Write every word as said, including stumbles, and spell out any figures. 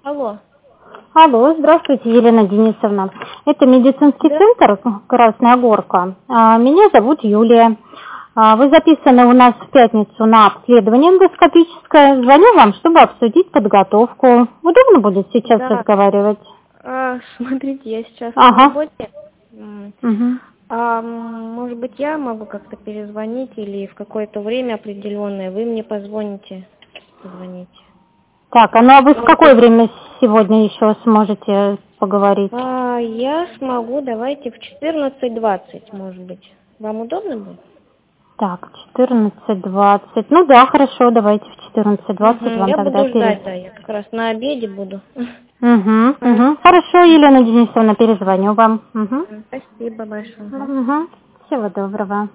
Алло. Алло, здравствуйте, Елена Денисовна. Это медицинский Да. центр «Красная Горка». А, Меня зовут Юлия. А, Вы записаны у нас в пятницу на обследование эндоскопическое. Звоню вам, чтобы обсудить подготовку. Удобно будет сейчас Да. разговаривать? А, смотрите, я сейчас на Ага. работе. М, Мгм. А, м, может быть, я могу как-то перезвонить или в какое-то время определенное вы мне позвоните, позвоните. Так, а ну а вы в Может какое быть, время сегодня еще сможете поговорить? а, я смогу, давайте в четырнадцать двадцать, может быть. Вам удобно будет? Так, четырнадцать двадцать. Ну да, хорошо, давайте в четырнадцать двадцать Угу, вам я тогда буду перед. ждать, да, я как раз на обеде буду. Угу, Хорошо. угу. Хорошо, Елена Денисовна, перезвоню вам. Угу. Спасибо большое. Угу. Всего доброго.